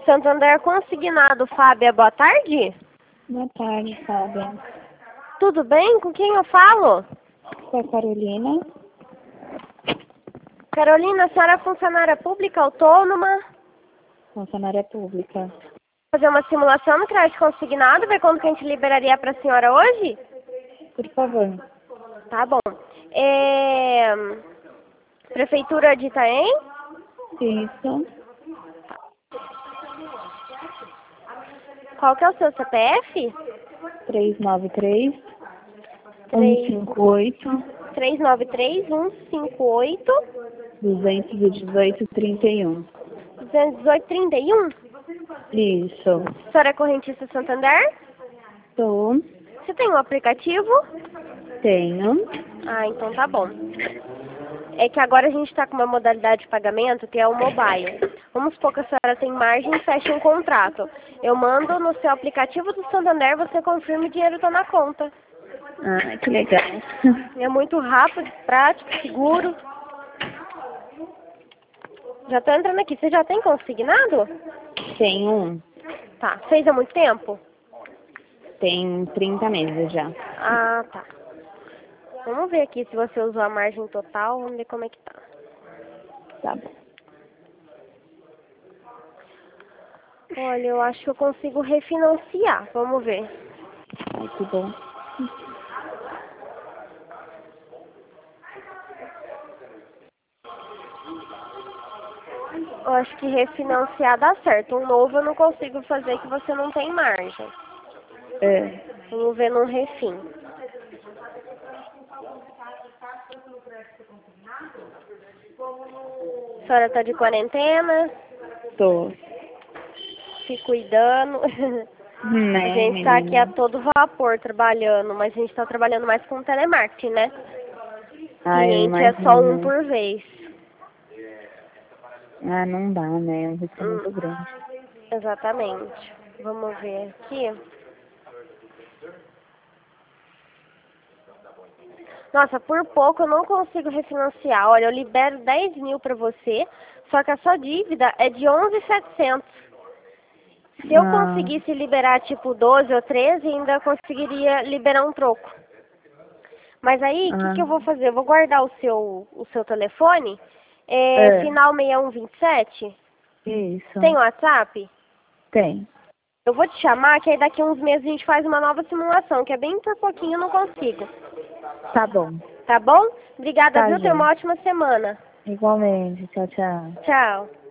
Santander Consignado, Fábia, boa tarde. Boa tarde, Fábia. Tudo bem? Com quem eu falo? Com a Carolina. Carolina, a senhora é funcionária pública autônoma? Funcionária pública. Fazer uma simulação no crédito consignado, ver quando que a gente liberaria para a senhora hoje? Por favor. Tá bom. Prefeitura de Itaém? Isso. Qual que é o seu CPF? 393 158 393 158 218 31. 218 31? Isso. A senhora é correntista Santander? Tô. Você tem um aplicativo? Tenho. Ah, então tá bom. É que agora a gente está com uma modalidade de pagamento que é o mobile. Vamos supor que a senhora tem margem e fecha um contrato. Eu mando no seu aplicativo do Santander, você confirma e o dinheiro está na conta. Ah, que legal. É muito rápido, prático, seguro. Já tô entrando aqui. Você já tem consignado? Tenho um. Tá. Fez há muito tempo? Tem 30 meses já. Ah, tá. Vamos ver aqui se você usou a margem total. Vamos ver como é que tá. Tá bom. Olha, eu acho que eu consigo refinanciar. Vamos ver. Ai, que bom. Eu acho que refinanciar dá certo. Um novo eu não consigo fazer que você não tem margem. É. Vamos ver num refim. A senhora tá de quarentena? Tô. Se cuidando. Né, A gente tá aqui a menina? todo vapor trabalhando, mas a gente tá trabalhando mais com telemarketing, né? Ai, eu Cliente é só um imagino. por vez. Ah, não dá, né? É um risco muito grande. Exatamente. Vamos ver aqui. Nossa, por pouco eu não consigo refinanciar. Olha, eu libero 10 mil pra você, só que a sua dívida é de 11.700. Se eu Ah, conseguisse liberar tipo 12 ou 13, ainda conseguiria liberar um troco. Mas aí, o que que eu vou fazer? Eu vou guardar o seu telefone, final 6127. isso. Tem WhatsApp? Tem. Eu vou te chamar, que aí daqui a uns meses a gente faz uma nova simulação, que é bem por pouquinho eu não consigo. Tá bom. Tá bom? Obrigada, Tá, viu? Tenha uma gente. ótima semana. Igualmente. Tchau, tchau. Tchau.